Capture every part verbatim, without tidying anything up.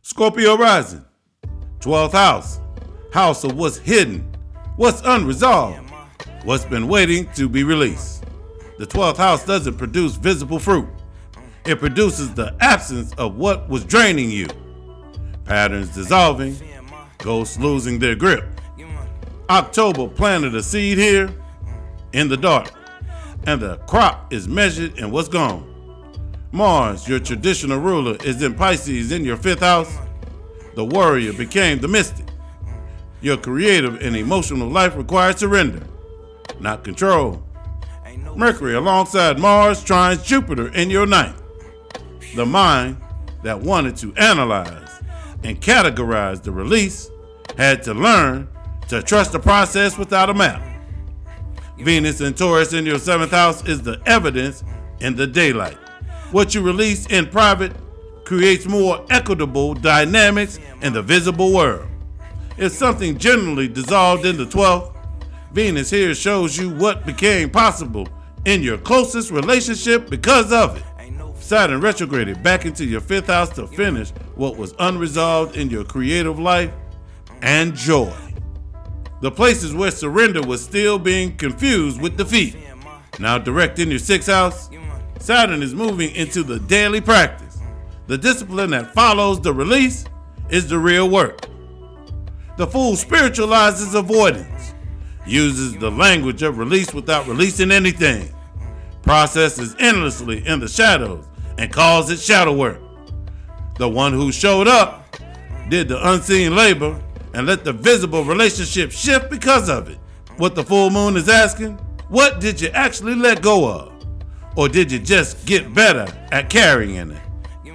Scorpio rising, twelfth house, house of what's hidden, what's unresolved, what's been waiting to be released. The twelfth house doesn't produce visible fruit. It produces the absence of what was draining you. Patterns dissolving, ghosts losing their grip. October planted a seed here in the dark, and the crop is measured in what's gone. Mars, your traditional ruler, is in Pisces in your fifth house. The warrior became the mystic. Your creative and emotional life requires surrender, not control. Mercury alongside Mars trines Jupiter in your ninth. The mind that wanted to analyze and categorize the release had to learn to trust the process without a map. Venus and Taurus in your seventh house is the evidence in the daylight. What you release in private creates more equitable dynamics in the visible world. If something generally dissolved in the twelfth, Venus here shows you what became possible in your closest relationship because of it. Saturn retrograded back into your fifth house to finish what was unresolved in your creative life and joy. The places where surrender was still being confused with defeat. Now direct in your sixth house, Saturn is moving into the daily practice. The discipline that follows the release is the real work. The fool spiritualizes avoidance, uses the language of release without releasing anything, processes endlessly in the shadows, and calls it shadow work. The one who showed up did the unseen labor and let the visible relationship shift because of it. What the full moon is asking, what did you actually let go of? Or did you just get better at carrying it?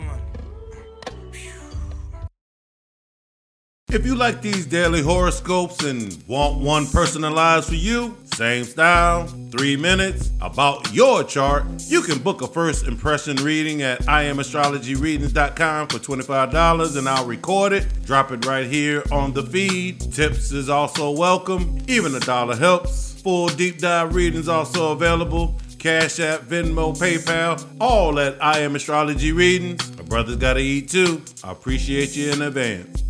If you like these daily horoscopes and want one personalized for you, same style, three minutes, about your chart, you can book a first impression reading at I am astrology readings dot com for twenty-five dollars and I'll record it, drop it right here on the feed. Tips is also welcome, even a dollar helps. Full deep dive readings also available. Cash App, Venmo, PayPal, all at I Am Astrology Readings. My brother's gotta eat too. I appreciate you in advance.